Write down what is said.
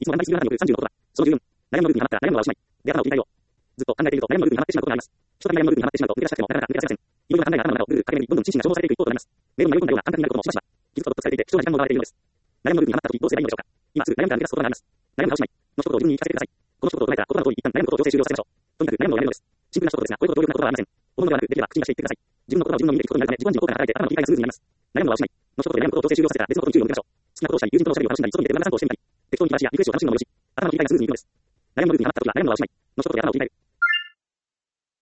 いつも頑張りすぎるあなたによる30の言葉。その14。悩む部分にはまったら悩むのはおしまい。で頭を切り替えよう。ずっと考えていると悩む部分にはまってしまうことがあります。ひとたび悩む部分にはまってしまうと抜け出したくてもなかなか抜け出せません。いろいろな考えが頭の中をぐるぐる駆け巡り、どんどん心身が消耗されていく一方となります。メロンが喜んだような感覚になることもしばしば。気づくこととされていて貴重な時間も奪われているのです。悩む部分にはまった時どうすればいいのでしょうか。今すぐ悩んだら抜け出すことがあります。悩むがおしまい。の一言を自分に言い聞かせてください。この一言を唱えたら言葉の通り一旦悩むことを強制終了させましょう。とにかく悩むのをやめるのです。シンプルな一言ですが、これほど強力な言葉はありません。思うのではなく、できれば口に出して言ってください。自分の言葉を自分の耳で聞くことになるため、自己暗示効果が働いて頭の切り替えがスムーズになります。悩むのはおしまい。の一言で悩むことを強制終了させたら別のことに注意を向けましょう。好きなことをしたり、友人とのおしゃべりを楽しんだり、外に出て無駄な散歩をしてみたり、適当に気晴らしやリフレッシュを楽しむのもよし、頭の切り替えがスムーズにいくのです。悩むの部分にはまった時は悩むのはおしまい。の一言で頭を切り替える。